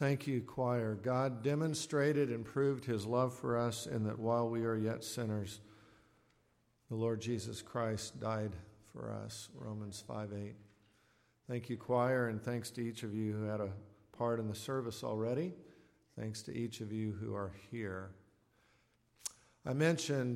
Thank you, choir. God demonstrated and proved his love for us in that while we are yet sinners, the Lord Jesus Christ died for us. Romans 5:8. Thank you, choir, and thanks to each of you who had a part in the service already. Thanks to each of you who are here. I mentioned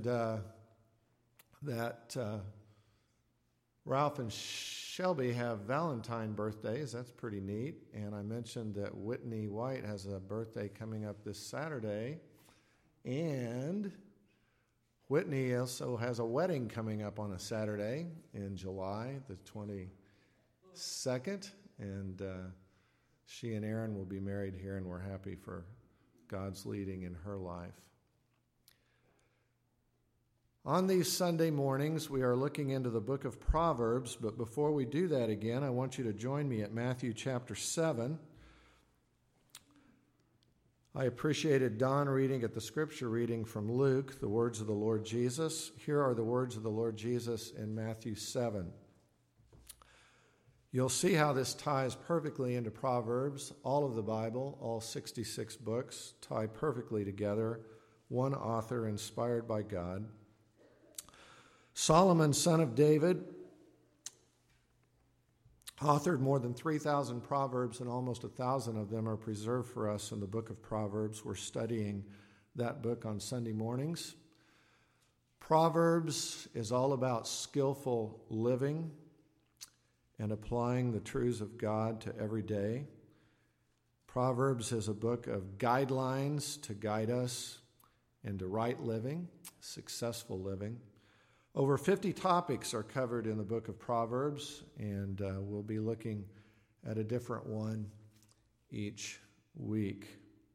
that Ralph and Shelby have Valentine birthdays. That's pretty neat. And I mentioned that Whitney White has a birthday coming up this Saturday. And Whitney also has a wedding coming up on a Saturday in July, the 22nd. And she and Aaron will be married here, and we're happy for God's leading in her life. On these Sunday mornings, we are looking into the book of Proverbs, but before we do that again, I want you to join me at Matthew chapter 7. I appreciated Don reading at the scripture reading from Luke, the words of the Lord Jesus. Here are the words of the Lord Jesus in Matthew 7. You'll see how this ties perfectly into Proverbs. All of the Bible, all 66 books, tie perfectly together. One author inspired by God. Solomon, son of David, authored more than 3,000 Proverbs, and almost 1,000 of them are preserved for us in the book of Proverbs. We're studying that book on Sunday mornings. Proverbs is all about skillful living and applying the truths of God to every day. Proverbs is a book of guidelines to guide us into right living, successful living. Over 50 topics are covered in the book of Proverbs, and we'll be looking at a different one each week.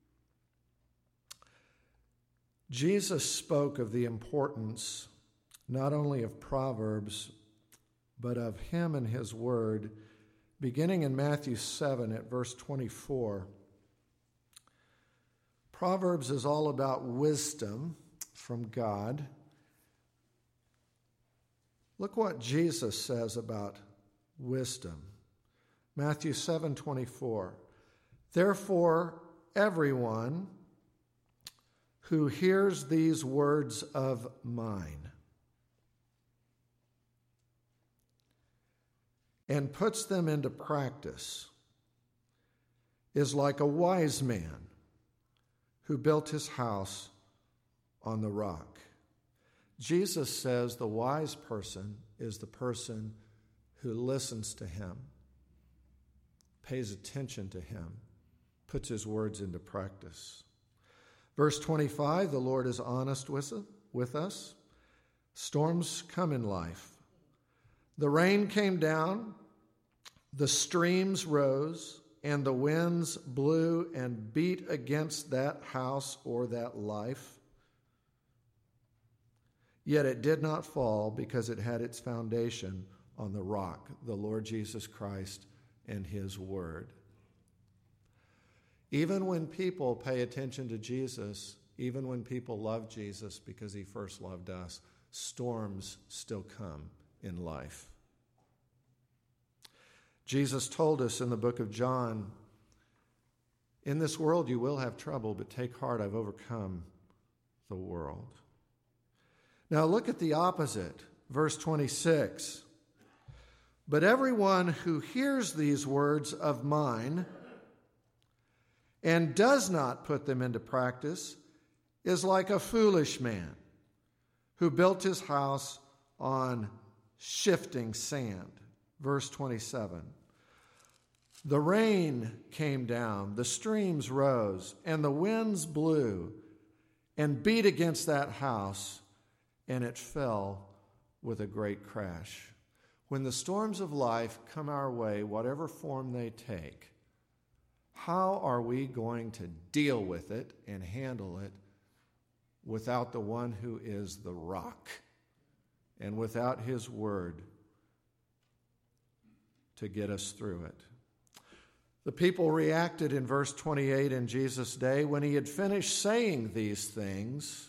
Jesus spoke of the importance not only of Proverbs, but of him and his word, beginning in Matthew 7 at verse 24. Proverbs is all about wisdom from God. Look what Jesus says about wisdom. Matthew 7:24. Therefore, everyone who hears these words of mine and puts them into practice is like a wise man who built his house on the rock. Jesus says the wise person is the person who listens to him, pays attention to him, puts his words into practice. Verse 25, the Lord is honest with us. Storms come in life. The rain came down, the streams rose, and the winds blew and beat against that house or that life. Yet it did not fall because it had its foundation on the rock, the Lord Jesus Christ and his word. Even when people pay attention to Jesus, even when people love Jesus because he first loved us, storms still come in life. Jesus told us in the book of John, in this world you will have trouble, but take heart, I've overcome the world. Now look at the opposite, verse 26. But everyone who hears these words of mine and does not put them into practice is like a foolish man who built his house on shifting sand. Verse 27. The rain came down, the streams rose, and the winds blew and beat against that house, and it fell with a great crash. When the storms of life come our way, whatever form they take, how are we going to deal with it and handle it without the one who is the rock and without his word to get us through it? The people reacted in verse 28 in Jesus' day. When he had finished saying these things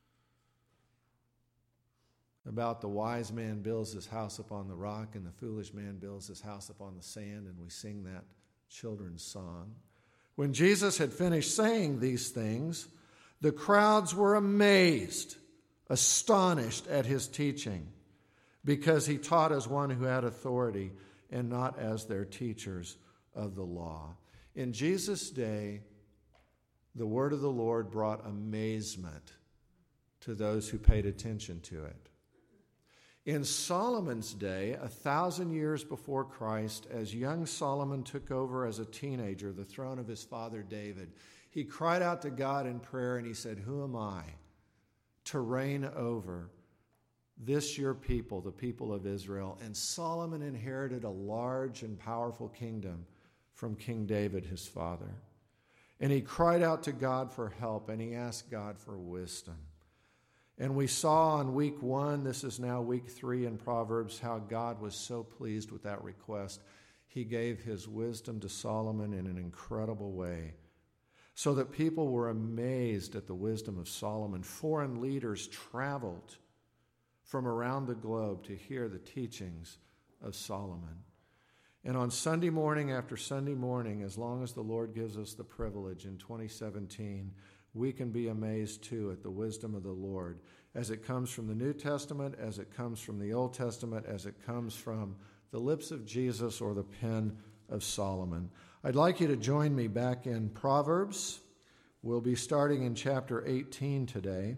about the wise man builds his house upon the rock and the foolish man builds his house upon the sand, and we sing that children's song. When Jesus had finished saying these things, the crowds were amazed, astonished at his teaching, because he taught as one who had authority and not as their teachers of the law. In Jesus' day, the word of the Lord brought amazement to those who paid attention to it. In Solomon's day, 1,000 years before Christ, as young Solomon took over as a teenager the throne of his father David, he cried out to God in prayer and he said, "Who am I to reign over this your people, the people of Israel?" And Solomon inherited a large and powerful kingdom from King David, his father. And he cried out to God for help, and he asked God for wisdom. And we saw on week 1, this is now week 3 in Proverbs, how God was so pleased with that request. He gave his wisdom to Solomon in an incredible way, so that people were amazed at the wisdom of Solomon. Foreign leaders traveled from around the globe to hear the teachings of Solomon. And on Sunday morning after Sunday morning, as long as the Lord gives us the privilege in 2017, we can be amazed too at the wisdom of the Lord as it comes from the New Testament, as it comes from the Old Testament, as it comes from the lips of Jesus or the pen of Solomon. I'd like you to join me back in Proverbs. We'll be starting in chapter 18 today.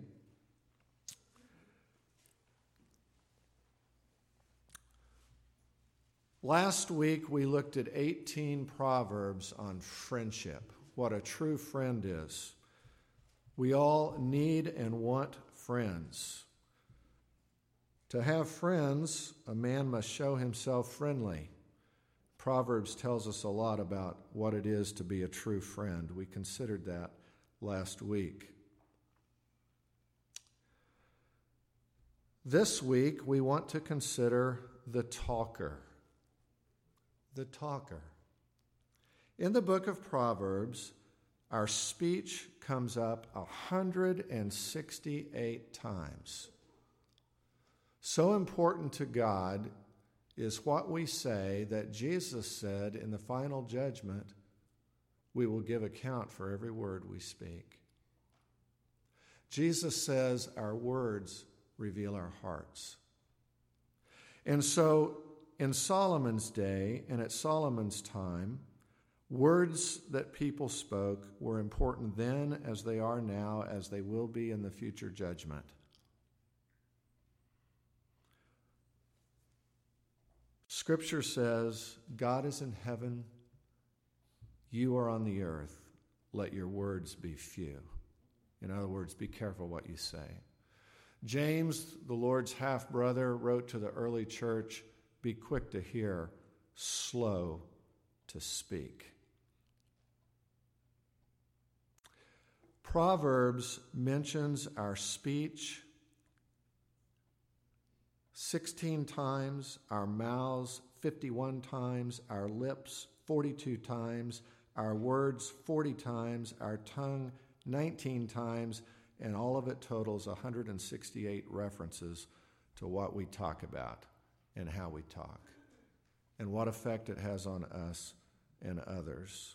Last week we looked at 18 Proverbs on friendship, what a true friend is. We all need and want friends. To have friends, a man must show himself friendly. Proverbs tells us a lot about what it is to be a true friend. We considered that last week. This week we want to consider the talker. The talker. In the book of Proverbs, our speech comes up 168 times. So important to God is what we say that Jesus said in the final judgment, we will give account for every word we speak. Jesus says our words reveal our hearts. And so in Solomon's day and at Solomon's time, words that people spoke were important then as they are now, as they will be in the future judgment. Scripture says, God is in heaven, you are on the earth, let your words be few. In other words, be careful what you say. James, the Lord's half-brother, wrote to the early church, be quick to hear, slow to speak. Proverbs mentions our speech 16 times, our mouths 51 times, our lips 42 times, our words 40 times, our tongue 19 times, and all of it totals 168 references to what we talk about and how we talk and what effect it has on us and others.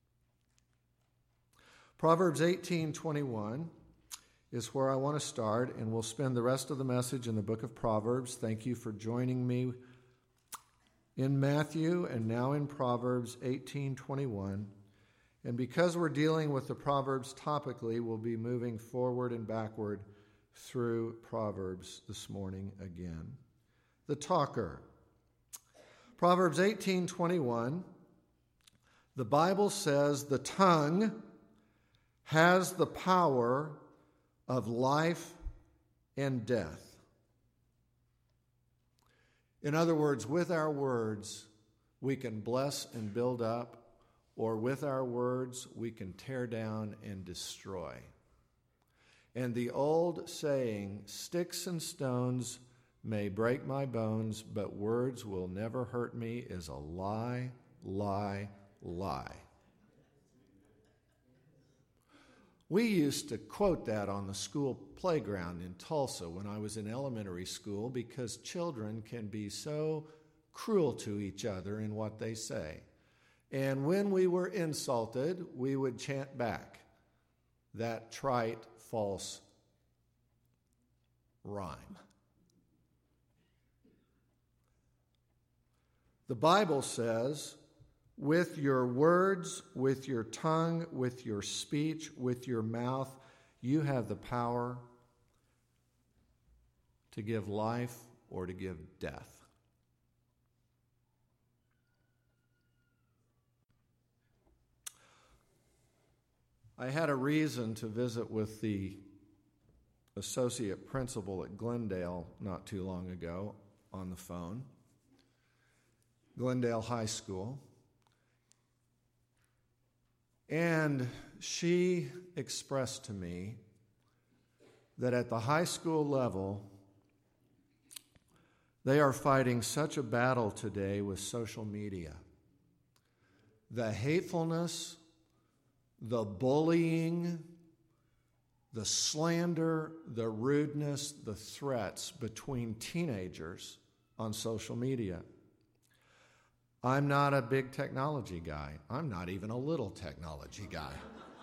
Proverbs 18:21 is where I want to start, and we'll spend the rest of the message in the book of Proverbs. Thank you for joining me in Matthew and now in Proverbs 18:21. And because we're dealing with the Proverbs topically, we'll be moving forward and backward through Proverbs this morning again. The talker. Proverbs 18:21, the Bible says the tongue has the power of life and death. In other words, with our words, we can bless and build up, or with our words, we can tear down and destroy. And the old saying, sticks and stones may break my bones, but words will never hurt me, is a lie, lie, lie. We used to quote that on the school playground in Tulsa when I was in elementary school because children can be so cruel to each other in what they say. And when we were insulted, we would chant back that trite, false rhyme. The Bible says, with your words, with your tongue, with your speech, with your mouth, you have the power to give life or to give death. I had a reason to visit with the associate principal at Glendale not too long ago on the phone, Glendale High School. And she expressed to me that at the high school level, they are fighting such a battle today with social media. The hatefulness, the bullying, the slander, the rudeness, the threats between teenagers on social media. I'm not a big technology guy. I'm not even a little technology guy.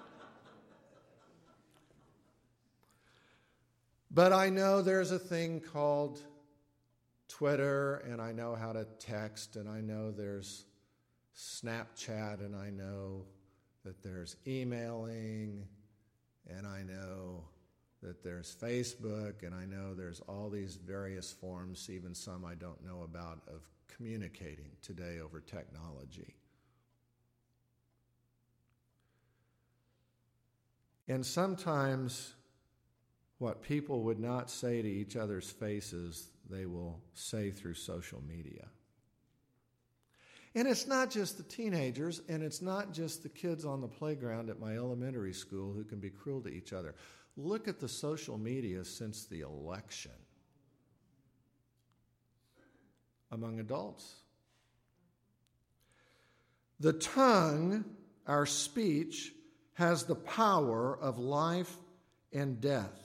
But I know there's a thing called Twitter, and I know how to text, and I know there's Snapchat, and I know that there's emailing, and I know that there's Facebook, and I know there's all these various forms, even some I don't know about, of communicating today over technology. And sometimes what people would not say to each other's faces, they will say through social media. And it's not just the teenagers, and it's not just the kids on the playground at my elementary school who can be cruel to each other. Look at the social media since the election among adults. The tongue, our speech, has the power of life and death.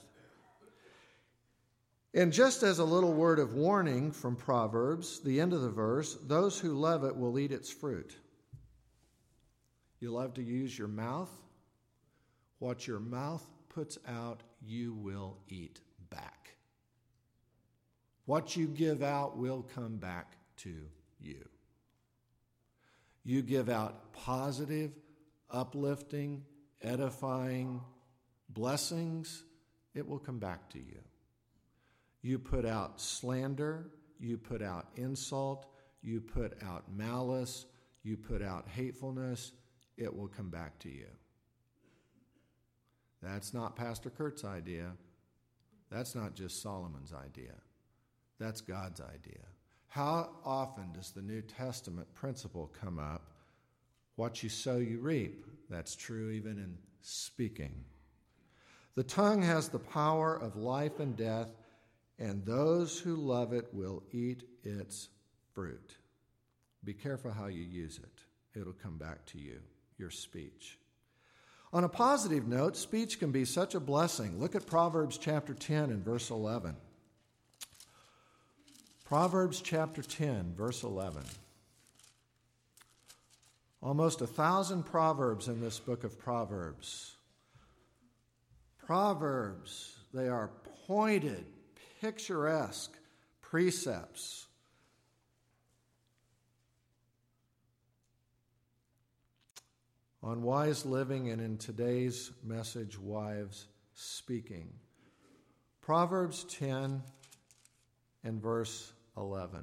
And just as a little word of warning from Proverbs, the end of the verse, those who love it will eat its fruit. You love to use your mouth. What your mouth puts out, you will eat back. What you give out will come back to you. You give out positive, uplifting, edifying blessings, it will come back to you. You put out slander, you put out insult, you put out malice, you put out hatefulness, it will come back to you. That's not Pastor Kurt's idea. That's not just Solomon's idea. That's God's idea. How often does the New Testament principle come up? What you sow, you reap. That's true even in speaking. The tongue has the power of life and death, and those who love it will eat its fruit. Be careful how you use it. It'll come back to you, your speech. On a positive note, speech can be such a blessing. Look at Proverbs chapter 10 and verse 11. Proverbs chapter 10, verse 11. Almost 1,000 proverbs in this book of Proverbs. Proverbs, they are pointed, picturesque precepts. On wise living, and in today's message, wives speaking. Proverbs 10 and verse 11.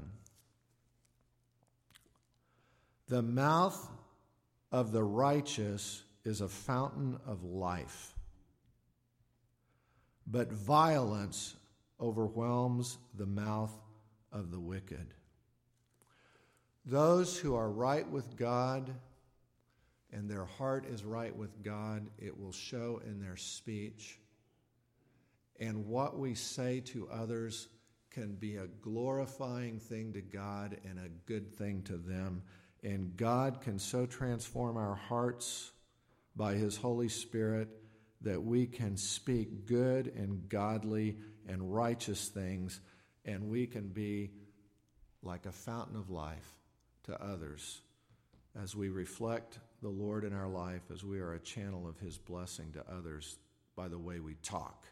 The mouth of the righteous is a fountain of life, but violence overwhelms the mouth of the wicked. Those who are right with God and their heart is right with God, it will show in their speech. And what we say to others can be a glorifying thing to God and a good thing to them. And God can so transform our hearts by His Holy Spirit that we can speak good and godly and righteous things, and we can be like a fountain of life to others as we reflect the Lord in our life, as we are a channel of his blessing to others by the way we talk.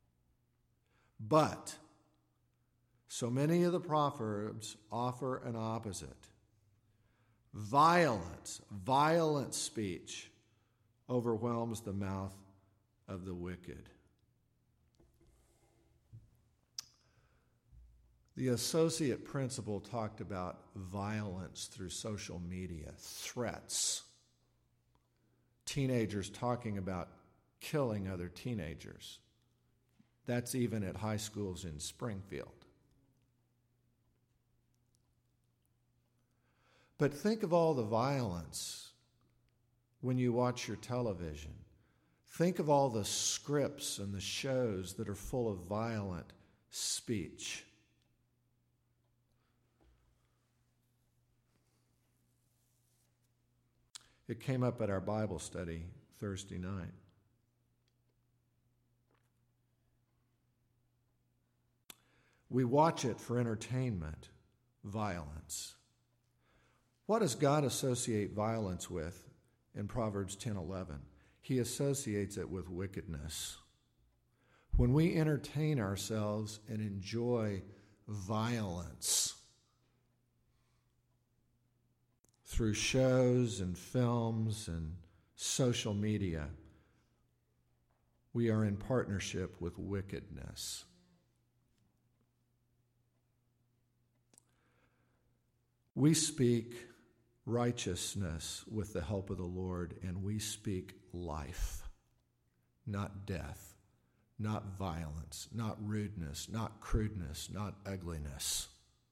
But so many of the Proverbs offer an opposite. Violent speech overwhelms the mouth of the wicked. The associate principal talked about violence through social media, threats, teenagers talking about killing other teenagers. That's even at high schools in Springfield. But think of all the violence when you watch your television. Think of all the scripts and the shows that are full of violent speech. It came up at our Bible study Thursday night. We watch it for entertainment, violence. What does God associate violence with in Proverbs 10:11? He associates it with wickedness. When we entertain ourselves and enjoy violence through shows and films and social media, we are in partnership with wickedness. We speak righteousness with the help of the Lord, and we speak life, not death, not violence, not rudeness, not crudeness, not ugliness.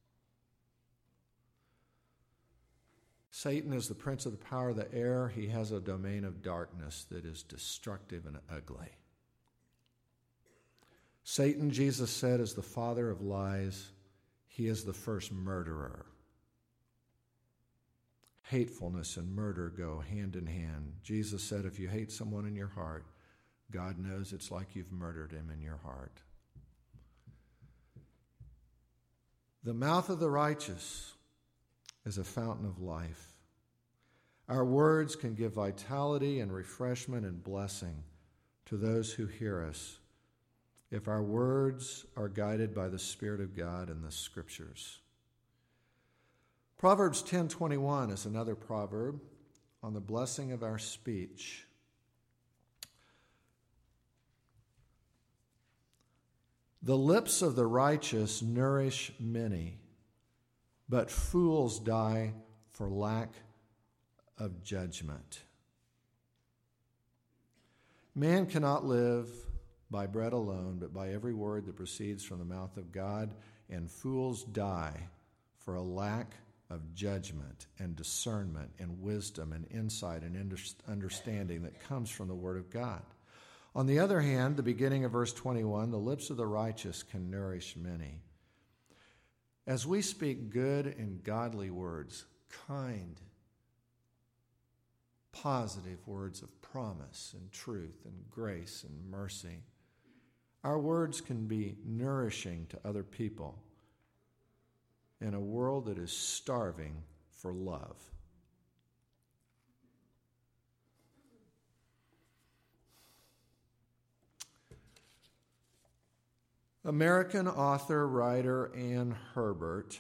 Satan is the prince of the power of the air. He has a domain of darkness that is destructive and ugly. Satan, Jesus said, is the father of lies. He is the first murderer. Hatefulness and murder go hand in hand. Jesus said, if you hate someone in your heart, God knows it's like you've murdered him in your heart. The mouth of the righteous is a fountain of life. Our words can give vitality and refreshment and blessing to those who hear us if our words are guided by the Spirit of God and the Scriptures. Proverbs 10:21 is another proverb on the blessing of our speech. The lips of the righteous nourish many, but fools die for lack of judgment. Man cannot live by bread alone, but by every word that proceeds from the mouth of God, and fools die for a lack of judgment and discernment and wisdom and insight and understanding that comes from the Word of God. On the other hand, the beginning of verse 21, the lips of the righteous can nourish many. As we speak good and godly words, kind, positive words of promise and truth and grace and mercy, our words can be nourishing to other people in a world that is starving for love. American author, writer Ann Herbert,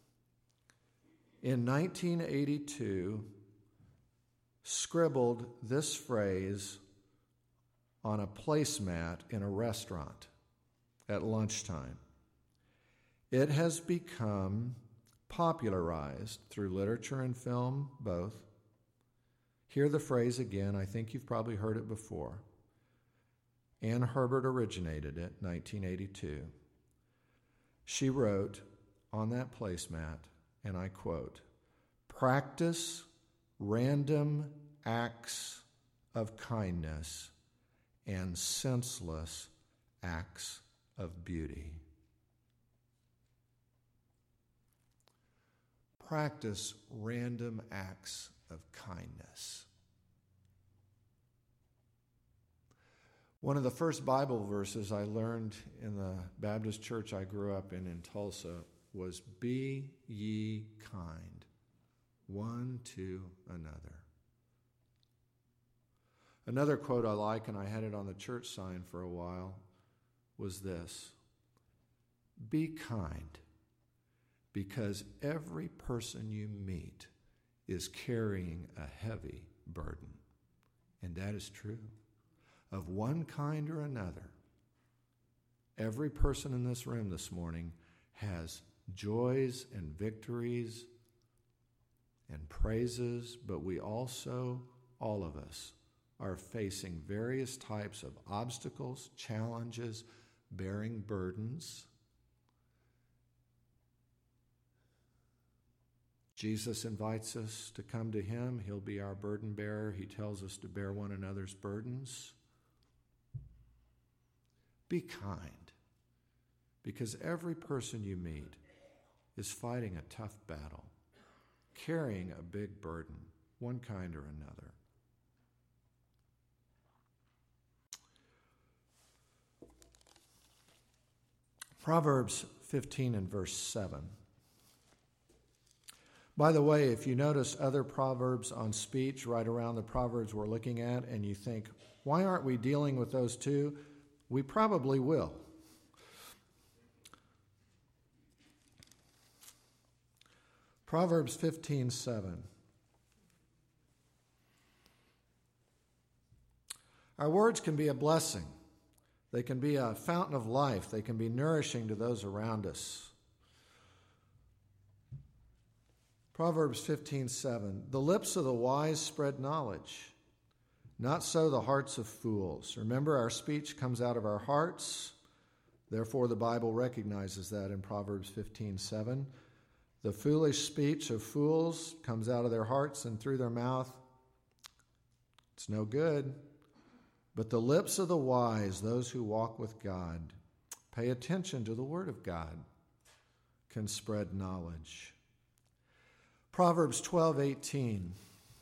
in 1982, scribbled this phrase on a placemat in a restaurant at lunchtime. It has become popularized through literature and film, both. Hear the phrase again. I think you've probably heard it before. Ann Herbert originated it, 1982. She wrote on that placemat, and I quote, "Practice random acts of kindness and senseless acts of beauty." Practice random acts of kindness. One of the first Bible verses I learned in the Baptist church I grew up in Tulsa was, "Be ye kind, one to another. Another quote I like, and I had it on the church sign for a while, was this: be kind, because every person you meet is carrying a heavy burden. And that is true. Of one kind or another, every person in this room this morning has joys and victories and praises, but we also, all of us, are facing various types of obstacles, challenges, bearing burdens. Jesus invites us to come to him. He'll be our burden bearer. He tells us to bear one another's burdens. Be kind, because every person you meet is fighting a tough battle, carrying a big burden, one kind or another. Proverbs 15 and verse 7. By the way, if you notice other proverbs on speech right around the proverbs we're looking at, and you think, why aren't we dealing with those too? We probably will. Proverbs 15:7. Our words can be a blessing. They can be a fountain of life. They can be nourishing to those around us. Proverbs 15:7. The lips of the wise spread knowledge, not so the hearts of fools. Remember, our speech comes out of our hearts. Therefore, the Bible recognizes that in Proverbs 15:7. The foolish speech of fools comes out of their hearts and through their mouth. It's no good. But the lips of the wise, those who walk with God, pay attention to the word of God, can spread knowledge. Proverbs 12:18.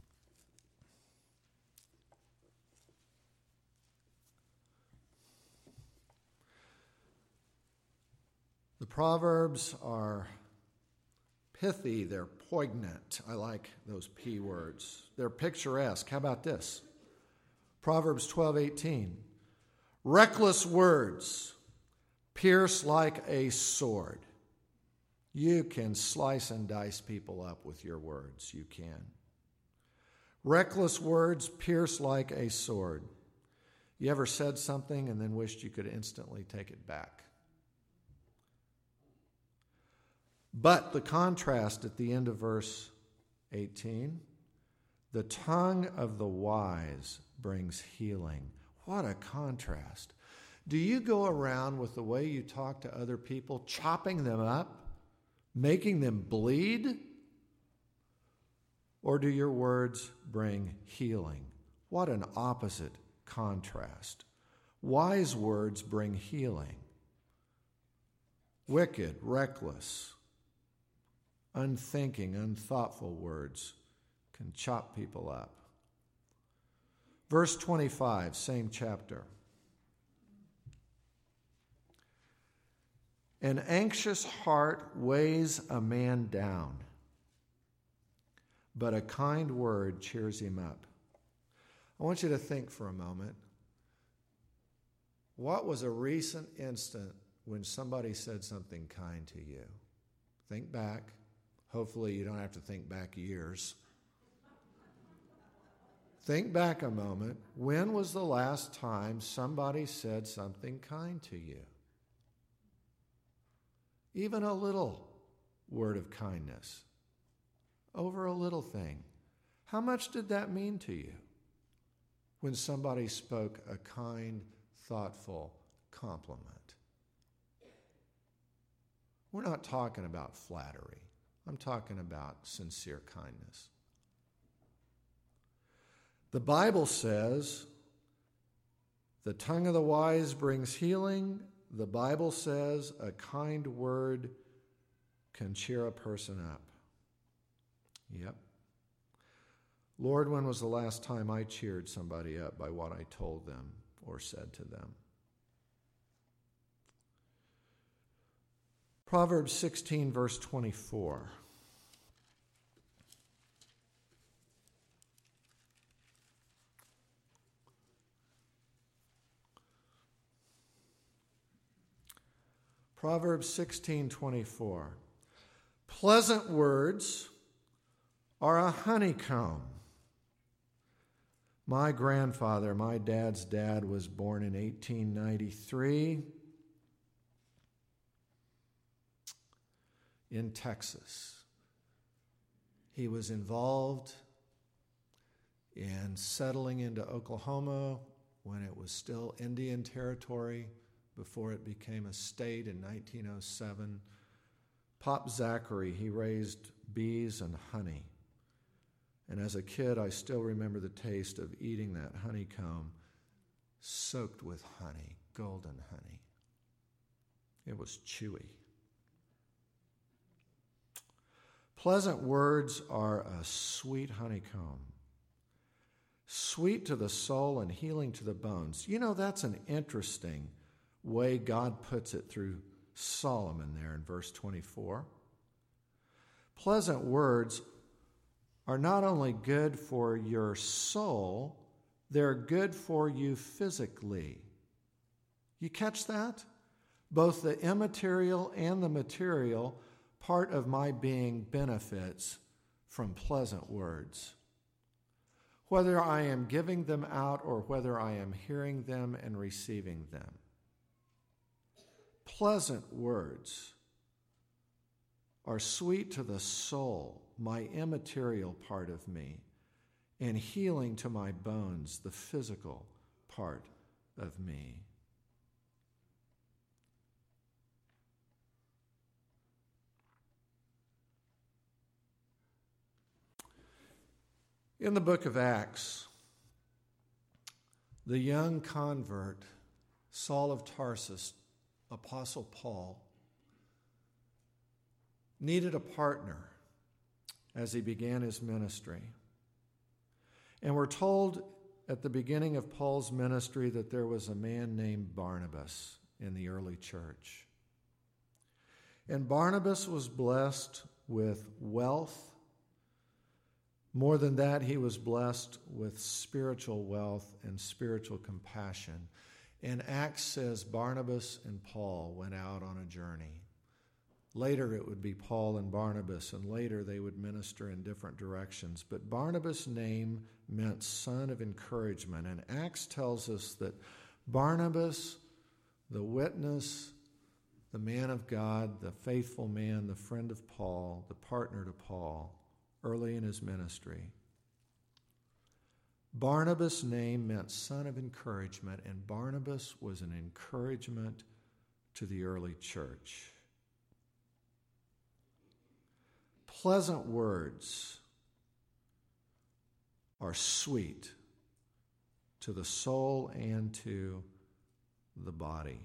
The Proverbs are pithy, they're poignant. I like those P words. They're picturesque. How about this? Proverbs 12:18. Reckless words pierce like a sword. You can slice and dice people up with your words. You can. Reckless words pierce like a sword. You ever said something and then wished you could instantly take it back? But the contrast at the end of verse 18, the tongue of the wise brings healing. What a contrast. Do you go around with the way you talk to other people, chopping them up, making them bleed? Or do your words bring healing? What an opposite contrast. Wise words bring healing. Wicked, reckless, unthinking, unthoughtful words can chop people up. Verse 25, same chapter. An anxious heart weighs a man down, but a kind word cheers him up. I want you to think for a moment. What was a recent instant when somebody said something kind to you? Think back. Hopefully you don't have to think back years. Think back a moment. When was the last time somebody said something kind to you? Even a little word of kindness over a little thing. How much did that mean to you when somebody spoke a kind, thoughtful compliment? We're not talking about flattery. I'm talking about sincere kindness. The Bible says the tongue of the wise brings healing. The Bible says a kind word can cheer a person up. Yep. Lord, when was the last time I cheered somebody up by what I told them or said to them? Proverbs 16, verse 24. Proverbs 16:24. Pleasant words are a honeycomb. My grandfather, my dad's dad, was born in 1893 in Texas. He was involved in settling into Oklahoma when it was still Indian territory before it became a state in 1907. Pop Zachary, he raised bees and honey. And as a kid, I still remember the taste of eating that honeycomb soaked with honey, golden honey. It was chewy. Pleasant words are a sweet honeycomb, sweet to the soul and healing to the bones. You know, that's an interesting way God puts it through Solomon there in verse 24. Pleasant words are not only good for your soul, they're good for you physically. You catch that? Both the immaterial and the material part of my being benefits from pleasant words. Whether I am giving them out or whether I am hearing them and receiving them. Pleasant words are sweet to the soul, my immaterial part of me, and healing to my bones, the physical part of me. In the book of Acts, the young convert, Saul of Tarsus, Apostle Paul, needed a partner as he began his ministry. And we're told at the beginning of Paul's ministry that there was a man named Barnabas in the early church. And Barnabas was blessed with wealth. More than that, he was blessed with spiritual wealth and spiritual compassion. And Acts says Barnabas and Paul went out on a journey. Later it would be Paul and Barnabas, and later they would minister in different directions. But Barnabas' name meant son of encouragement. And Acts tells us that Barnabas, the witness, the man of God, the faithful man, the friend of Paul, the partner to Paul, early in his ministry. Barnabas' name meant son of encouragement, and Barnabas was an encouragement to the early church. Pleasant words are sweet to the soul and to the body.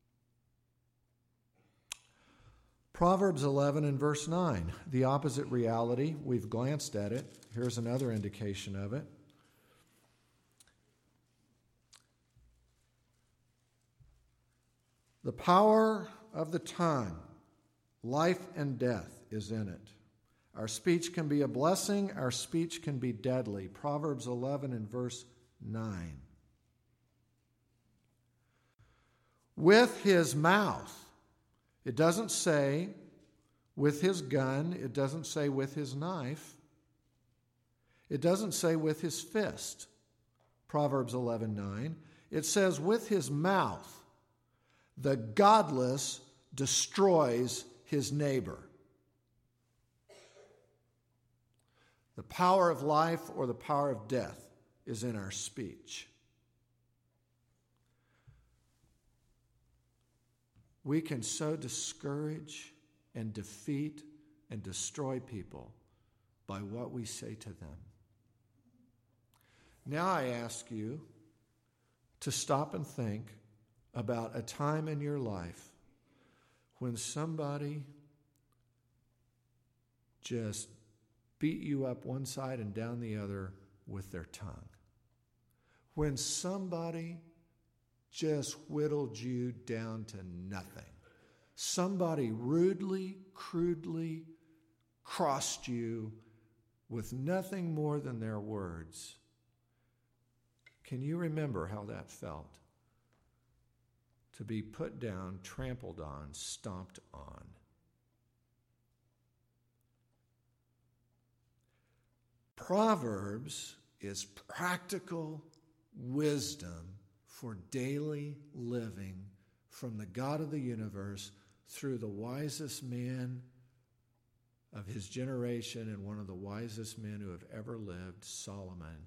Proverbs 11 and verse 9, the opposite reality. We've glanced at it. Here's another indication of it. The power of the tongue, life and death is in it. Our speech can be a blessing. Our speech can be deadly. Proverbs 11 and verse 9. With his mouth. It doesn't say with his gun. It doesn't say with his knife. It doesn't say with his fist. Proverbs 11:9. It says with his mouth. The godless destroys his neighbor. The power of life or the power of death is in our speech. We can so discourage and defeat and destroy people by what we say to them. Now I ask you to stop and think about a time in your life when somebody just beat you up one side and down the other with their tongue. When somebody just whittled you down to nothing. Somebody rudely, crudely crossed you with nothing more than their words. Can you remember how that felt? to be put down, trampled on, stomped on. Proverbs is practical wisdom for daily living from the God of the universe through the wisest man of his generation and one of the wisest men who have ever lived, Solomon.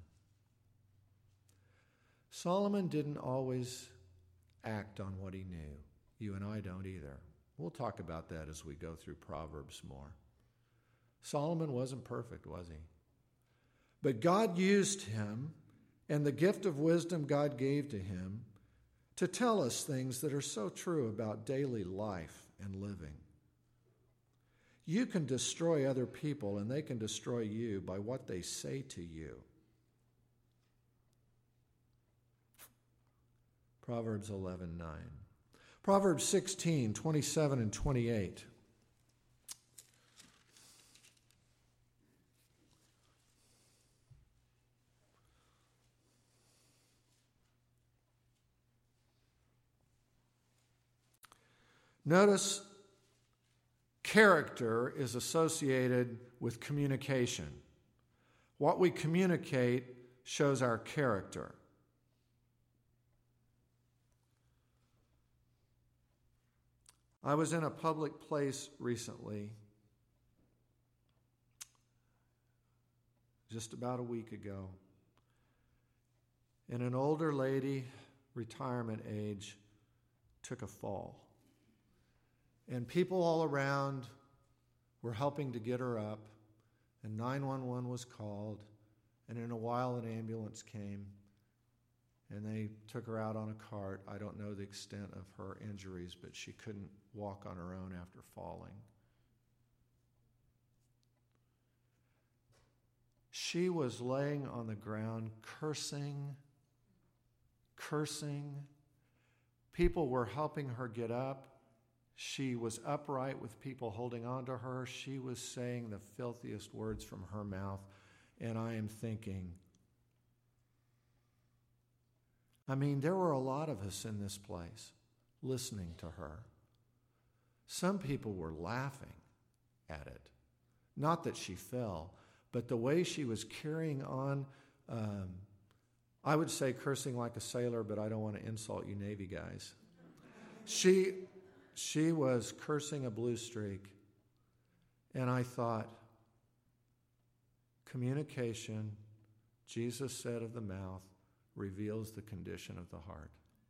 Solomon didn't always act on what he knew. You and I don't either. We'll talk about that as we go through Proverbs more. Solomon wasn't perfect, was he? But God used him, and the gift of wisdom God gave to him, to tell us things that are so true about daily life and living. You can destroy other people, and they can destroy you by what they say to you. Proverbs 11:9. Proverbs 16:27 and 28. Notice, character is associated with communication. What we communicate shows our character. I was in a public place recently, just about a week ago, and an older lady, retirement age, took a fall. And people all around were helping to get her up, and 911 was called, and in a while an ambulance came, and they took her out on a cart. I don't know the extent of her injuries, but she couldn't walk on her own after falling. She was laying on the ground cursing. People were helping her get up. She was upright with people holding on to her. She was saying the filthiest words from her mouth. And I am thinking, there were a lot of us in this place listening to her. Some people were laughing at it. Not that she fell, but the way she was carrying on. I would say cursing like a sailor, but I don't want to insult you Navy guys. She was cursing a blue streak, and I thought, communication, Jesus said of the mouth, reveals the condition of the heart.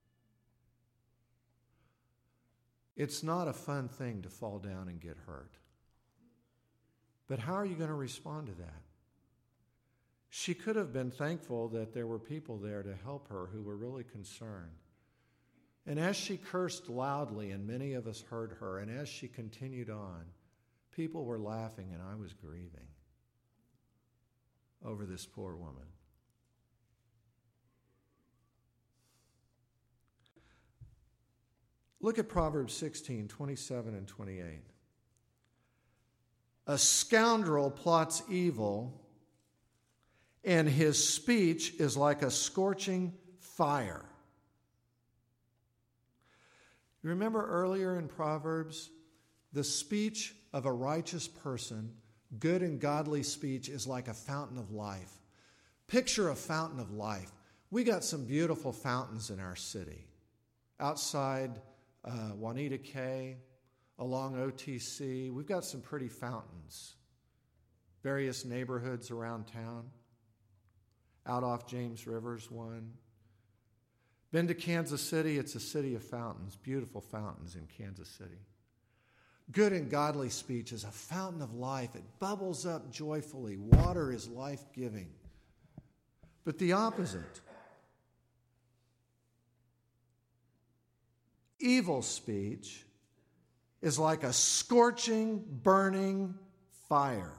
It's not a fun thing to fall down and get hurt. But how are you going to respond to that? She could have been thankful that there were people there to help her who were really concerned. And as she cursed loudly, and many of us heard her, and as she continued on, people were laughing, and I was grieving over this poor woman. Look at Proverbs 16:27 and 28. A scoundrel plots evil, and his speech is like a scorching fire. You remember earlier in Proverbs, the speech of a righteous person, good and godly speech, is like a fountain of life. Picture a fountain of life. We got some beautiful fountains in our city. Outside Juanita K, along OTC, we've got some pretty fountains. Various neighborhoods around town. Out off James River's one. Been to Kansas City, it's a city of fountains, beautiful fountains in Kansas City. Good and godly speech is a fountain of life. It bubbles up joyfully. Water is life-giving. But the opposite, evil speech, is like a scorching, burning fire.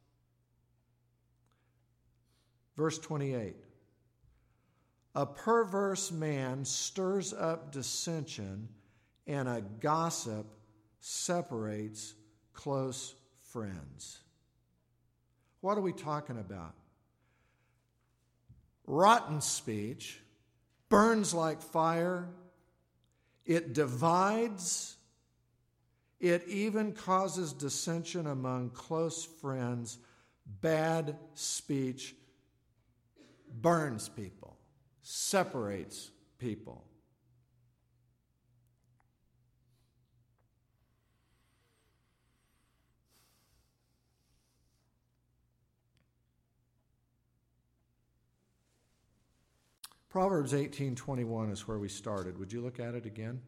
Verse 28. A perverse man stirs up dissension, and a gossip separates close friends. What are we talking about? Rotten speech burns like fire. It divides. It even causes dissension among close friends. Bad speech burns people, separates people. Proverbs 18:21 is where we started. Would you look at it again?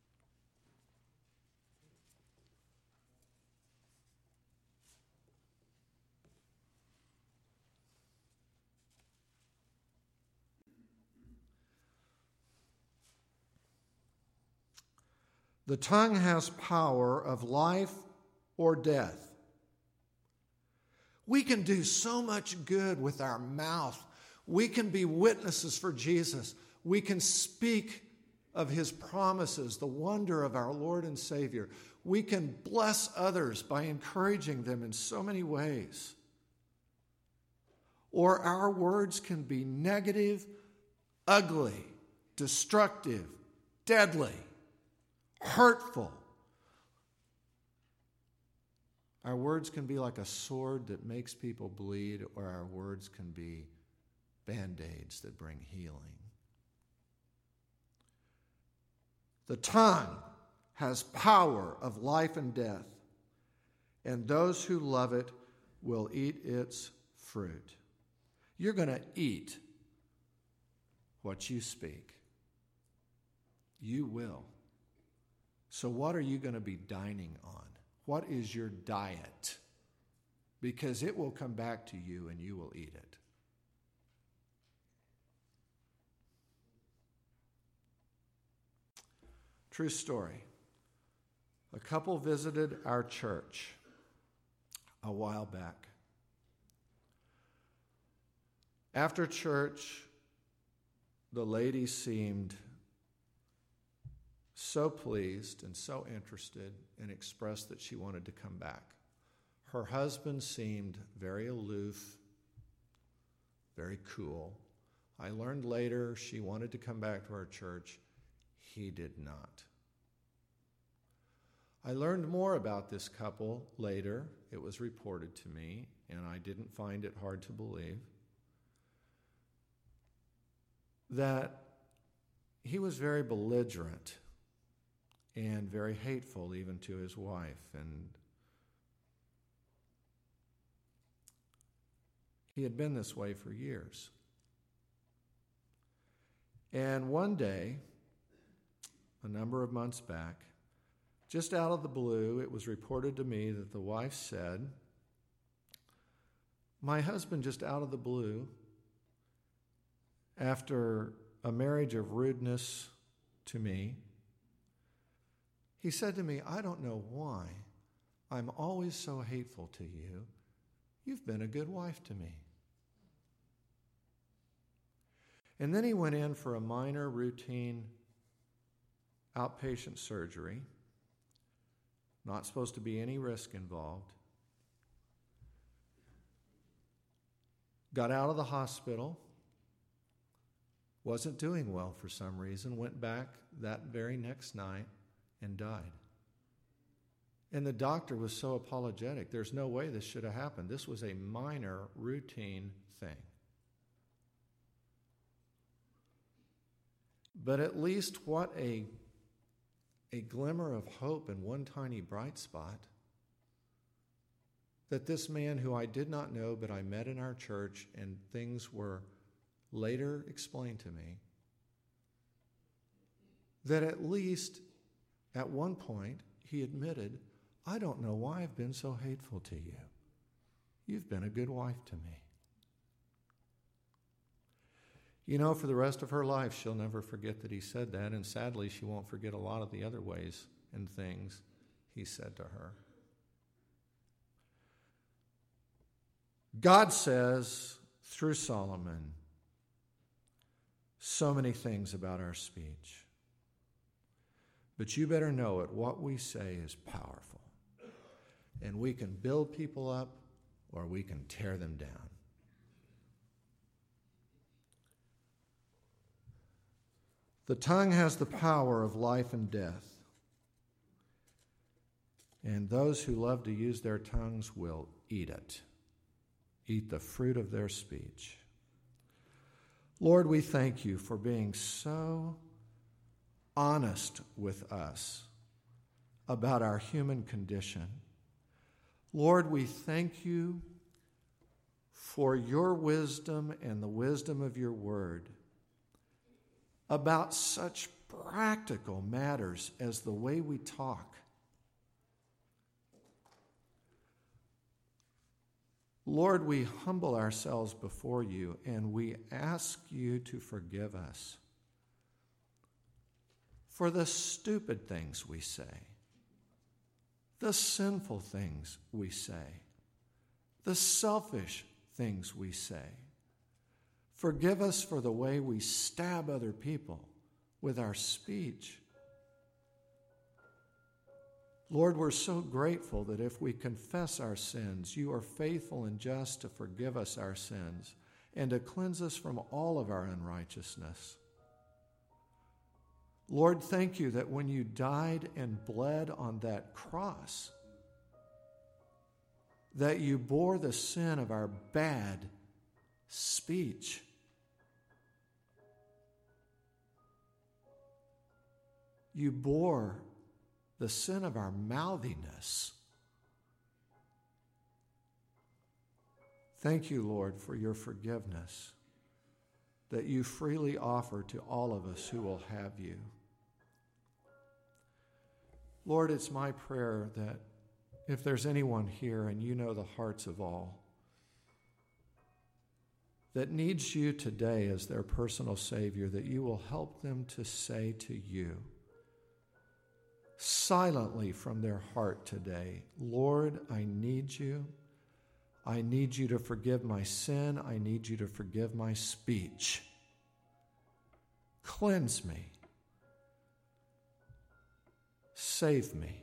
The tongue has power of life or death. We can do so much good with our mouth. We can be witnesses for Jesus. We can speak of his promises, the wonder of our Lord and Savior. We can bless others by encouraging them in so many ways. Or our words can be negative, ugly, destructive, deadly, hurtful. Our words can be like a sword that makes people bleed, or our words can be Band-Aids that bring healing. The tongue has power of life and death, and those who love it will eat its fruit. You're going to eat what you speak. You will. So what are you going to be dining on? What is your diet? Because it will come back to you and you will eat it. True story. A couple visited our church a while back. After church, the lady seemed so pleased and so interested and expressed that she wanted to come back. Her husband seemed very aloof, very cool. I learned later she wanted to come back to our church. He did not. I learned more about this couple later. It was reported to me, and I didn't find it hard to believe that he was very belligerent and very hateful even to his wife. And he had been this way for years. And one day, a number of months back, just out of the blue, it was reported to me that the wife said, "My husband, just out of the blue, after a marriage of rudeness to me, he said to me, 'I don't know why I'm always so hateful to you. You've been a good wife to me.'" And then he went in for a minor routine outpatient surgery. Not supposed to be any risk involved. Got out of the hospital. Wasn't doing well for some reason. Went back that very next night and died. And the doctor was so apologetic. There's no way this should have happened. This was a minor routine thing. But at least what a glimmer of hope and one tiny bright spot that this man who I did not know but I met in our church, and things were later explained to me, that at least at one point he admitted, "I don't know why I've been so hateful to you. You've been a good wife to me." You know, for the rest of her life, she'll never forget that he said that, and sadly, she won't forget a lot of the other ways and things he said to her. God says, through Solomon, so many things about our speech. But you better know it, what we say is powerful. And we can build people up or we can tear them down. The tongue has the power of life and death. And those who love to use their tongues will eat it, eat the fruit of their speech. Lord, we thank you for being so honest with us about our human condition. Lord, we thank you for your wisdom and the wisdom of your word about such practical matters as the way we talk. Lord, we humble ourselves before you and we ask you to forgive us for the stupid things we say, the sinful things we say, the selfish things we say. Forgive us for the way we stab other people with our speech. Lord, we're so grateful that if we confess our sins, you are faithful and just to forgive us our sins and to cleanse us from all of our unrighteousness. Lord, thank you that when you died and bled on that cross, that you bore the sin of our bad speech. You bore the sin of our mouthiness. Thank you, Lord, for your forgiveness that you freely offer to all of us who will have you. Lord, it's my prayer that if there's anyone here, and you know the hearts of all, that needs you today as their personal Savior, that you will help them to say to you, silently from their heart today, Lord, I need you. I need you to forgive my sin. I need you to forgive my speech. Cleanse me. Save me.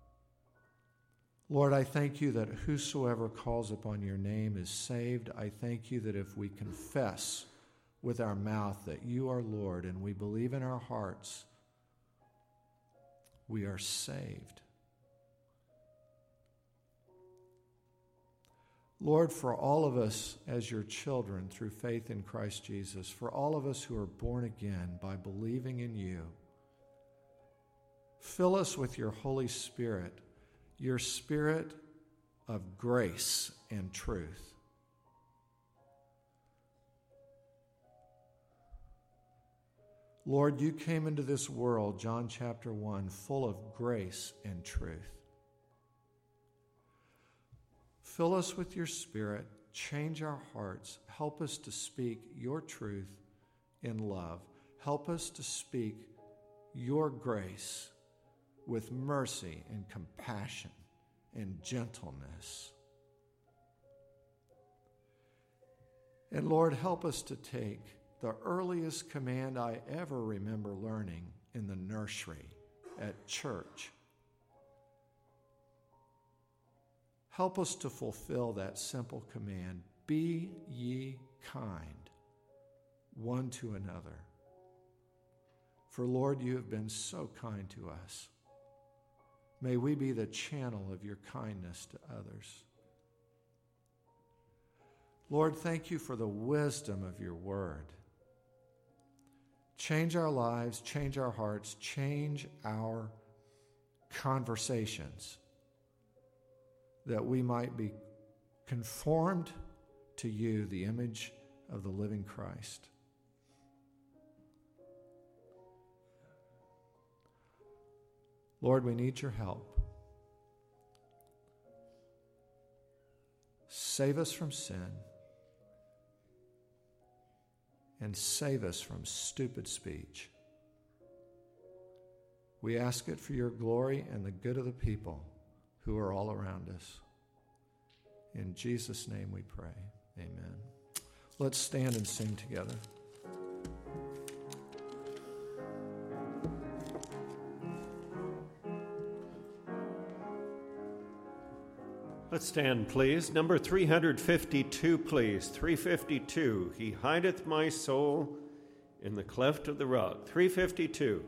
Lord, I thank you that whosoever calls upon your name is saved. I thank you that if we confess with our mouth that you are Lord and we believe in our hearts, we are saved. Lord, for all of us as your children through faith in Christ Jesus, for all of us who are born again by believing in you, fill us with your Holy Spirit, your Spirit of grace and truth. Lord, you came into this world, John chapter 1, full of grace and truth. Fill us with your Spirit, change our hearts, help us to speak your truth in love. Help us to speak your grace with mercy and compassion and gentleness. And Lord, help us to take the earliest command I ever remember learning in the nursery at church. Help us to fulfill that simple command, be ye kind one to another. For Lord, you have been so kind to us. May we be the channel of your kindness to others. Lord, thank you for the wisdom of your word. Change our lives, change our hearts, change our conversations, that we might be conformed to you, the image of the living Christ. Lord, we need your help. Save us from sin and save us from stupid speech. We ask it for your glory and the good of the people who are all around us. In Jesus' name we pray. Amen. Let's stand and sing together. Let's stand, please. Number 352, please. 352. He hideth my soul in the cleft of the rock. 352.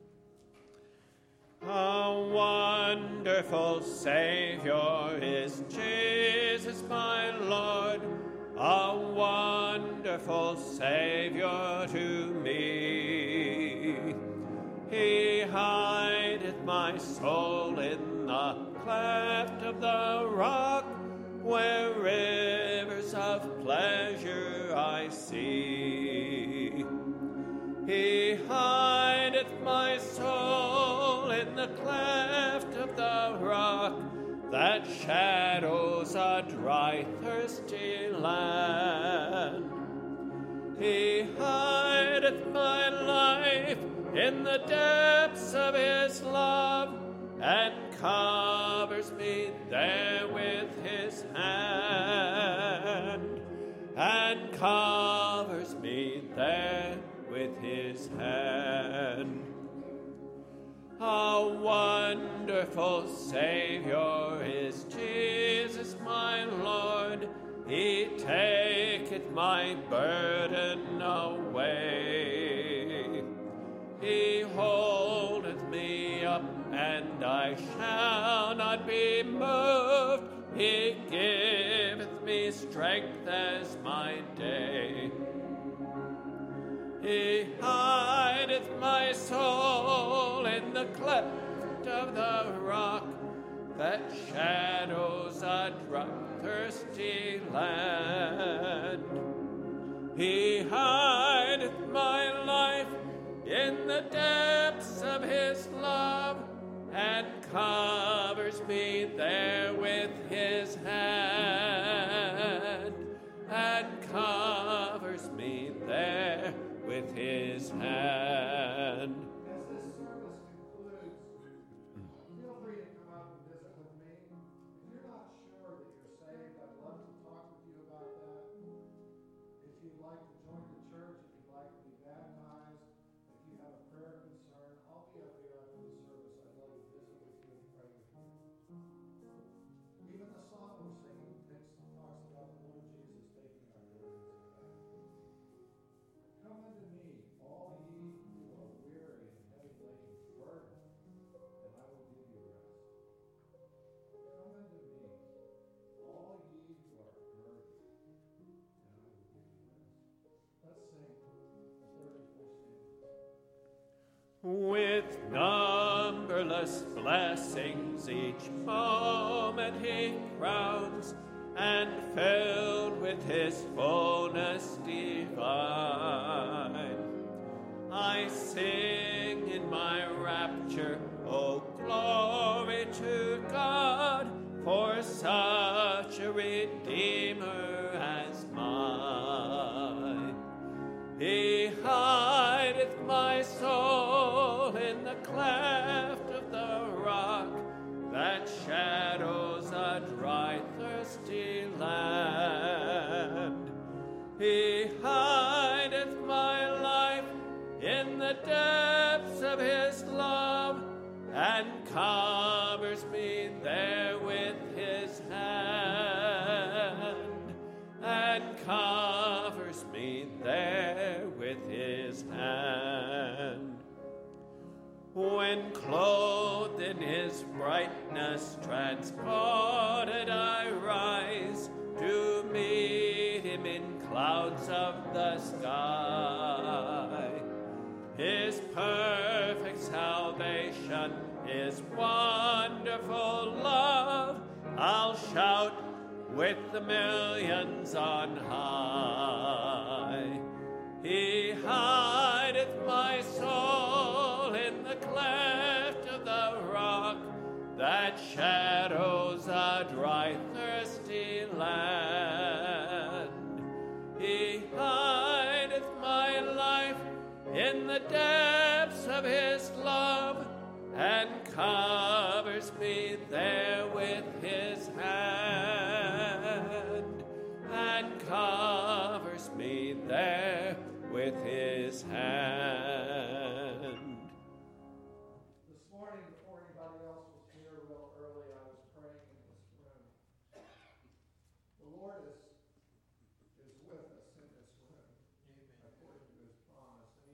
A wonderful Savior is Jesus my Lord, a wonderful Savior to me. He hideth my soul in the cleft of the rock, where rivers of pleasure I see. He hideth my soul in the cleft of the rock, that shadows a dry, thirsty land. He hideth my life in the depths of his love, and covers me there with his hand, and covers me there with his hand. A wonderful Savior is Jesus my Lord, he taketh my burden away. He holdeth me up, and I shall not be moved. He giveth me strength as my day. He hideth my soul in the cleft of the rock, that shadows a dry, thirsty land. He hideth my life in the depths of his love, and covers me there with his hand, and covers me there with his hand. As this service concludes, feel free to come up and visit with me. If you're not sure that you're saved, I'd love to talk with you about that. If you'd like to join the church, if you'd like to be baptized, if you have a prayer concern, I'll be up here after the service. I'd love to visit with you and pray with you. Even the song we're singing talks about the Lord Jesus taking our burdens away. Come unto me, all ye who are weary and heavy laden, burdened, and I will give you rest. Come unto me, all ye who are burdened, and I will give you rest. Let's sing the 34th stanza. With numberless blessings each moment he crowns, and filled with his fullness divine, I sing in my rapture, O glory to God, for such a Redeemer as mine. He hideth my soul in the cleft of the rock, that shadows a dry, thirsty land. He hideth my life in the depths of his love, and covers me there with his hand, and covers me there with his hand. When clothed in his brightness transported I rise, to meet him in clouds of the sky. His perfect salvation, his wonderful love, I'll shout with the millions on high. He hideth my soul in the cleft of the rock, that shadows a dry, thirsty land. He hideth my life in the depths of his love, and covers me there with his hand, and covers me there with his hand. This morning, before anybody else was here real early, I was praying in this room. The Lord is with us in this room, according to his promise. And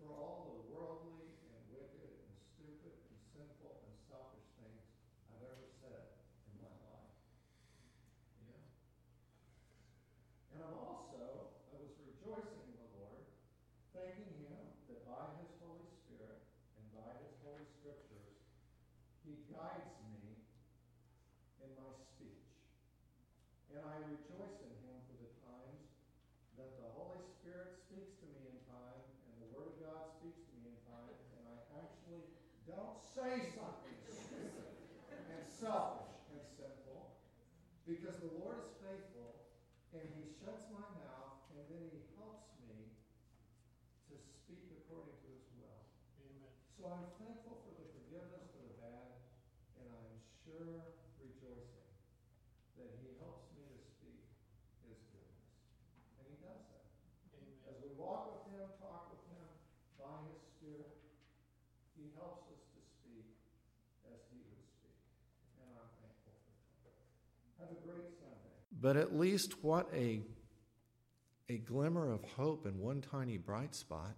for all the worldly and wicked and stupid and sinful and selfish things I've ever said in my life. You know? And I was rejoicing in the Lord, thanking Him that by His Holy Spirit and by His Holy Scriptures, He guides me in my speech. And I rejoice in Him for the times that the Holy Spirit speaks to me in time, and the Word of God speaks to me in time, and I actually don't say something stupid and selfish and sinful, because the Lord is faithful, and He shuts my mouth, and then He helps me to speak according to His will. Amen. So I'm thankful for the forgiveness for the bad, and I'm sure rejoicing that He helps me to speak His goodness. And He does that. Amen. As we walk with Him, talk with Him, by His Spirit, He helps us to speak as He would speak. And I'm thankful for that. Have a great Sunday. But at least what a glimmer of hope and one tiny bright spot,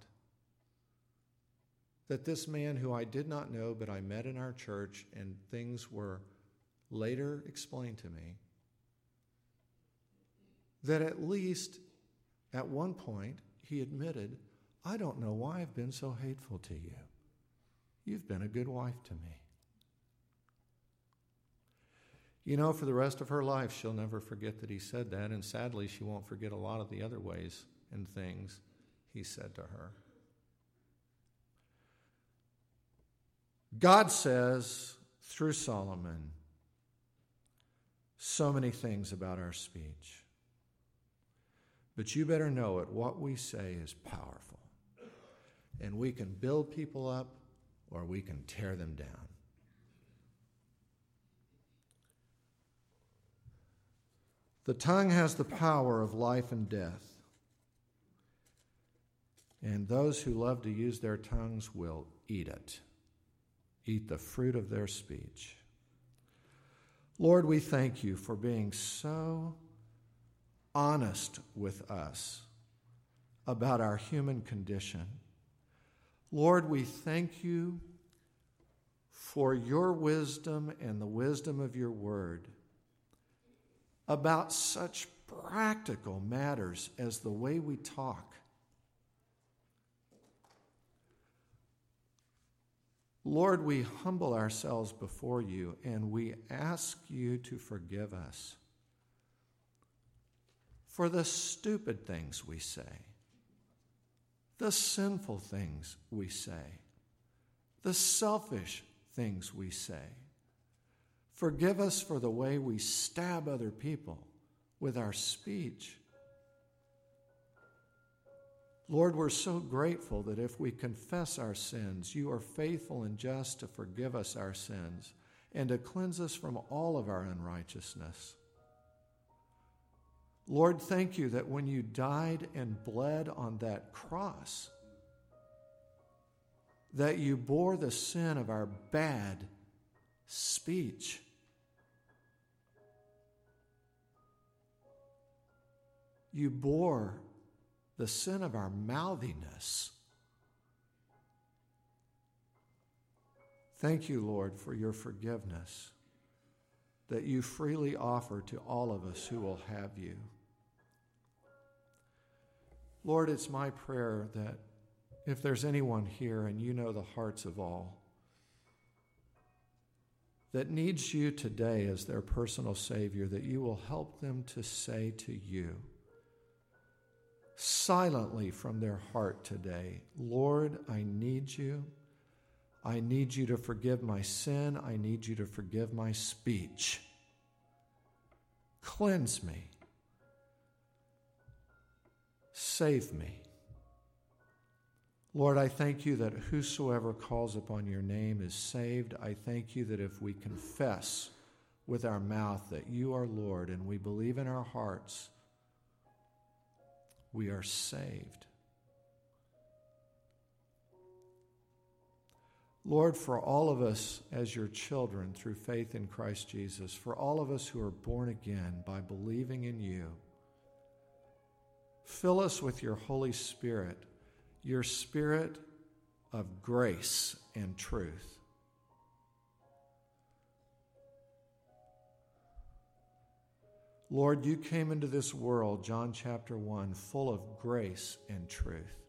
that this man who I did not know but I met in our church and things were later explained to me, that at least at one point he admitted, I don't know why I've been so hateful to you. You've been a good wife to me. You know, for the rest of her life, she'll never forget that he said that, and sadly, she won't forget a lot of the other ways and things he said to her. God says, through Solomon, so many things about our speech. But you better know it, what we say is powerful. And we can build people up, or we can tear them down. The tongue has the power of life and death. And those who love to use their tongues will eat it. Eat the fruit of their speech. Lord, we thank you for being so honest with us about our human condition. Lord, we thank you for your wisdom and the wisdom of your word about such practical matters as the way we talk. Lord, we humble ourselves before you and we ask you to forgive us for the stupid things we say, the sinful things we say, the selfish things we say. Forgive us for the way we stab other people with our speech. Lord, we're so grateful that if we confess our sins, you are faithful and just to forgive us our sins and to cleanse us from all of our unrighteousness. Lord, thank you that when you died and bled on that cross, that you bore the sin of our bad speech. You bore the sin of our mouthiness. Thank you, Lord, for your forgiveness that you freely offer to all of us who will have you. Lord, it's my prayer that if there's anyone here, and you know the hearts of all, that needs you today as their personal Savior, that you will help them to say to you, silently from their heart today, Lord, I need you. I need you to forgive my sin. I need you to forgive my speech. Cleanse me. Save me. Lord, I thank you that whosoever calls upon your name is saved. I thank you that if we confess with our mouth that you are Lord and we believe in our hearts, we are saved. Lord, for all of us as your children through faith in Christ Jesus, for all of us who are born again by believing in you, fill us with your Holy Spirit, your Spirit of grace and truth. Lord, you came into this world, John chapter 1, full of grace and truth.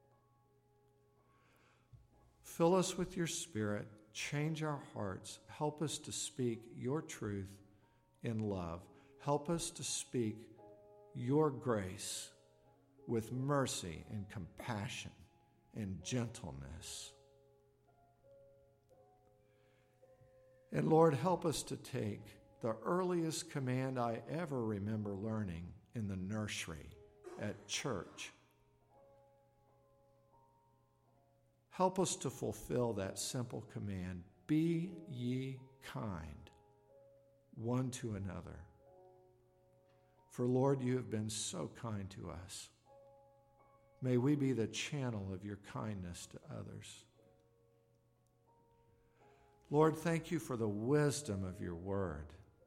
Fill us with your Spirit, change our hearts, help us to speak your truth in love. Help us to speak your grace with mercy and compassion and gentleness. And Lord, help us to take the earliest command I ever remember learning in the nursery at church. Help us to fulfill that simple command, be ye kind one to another. For Lord, you have been so kind to us. May we be the channel of your kindness to others. Lord, thank you for the wisdom of your word.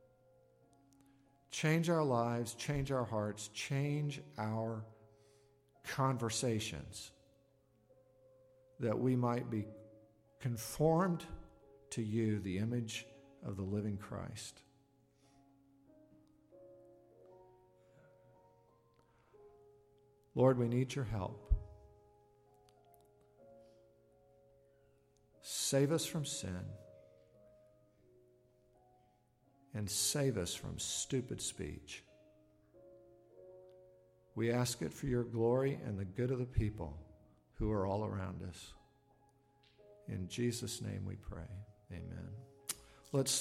Change our lives, change our hearts, change our conversations, that we might be conformed to you, the image of the living Christ. Lord, we need your help. Save us from sin and save us from stupid speech. We ask it for your glory and the good of the people who are all around us. In Jesus' name we pray. Amen. Let's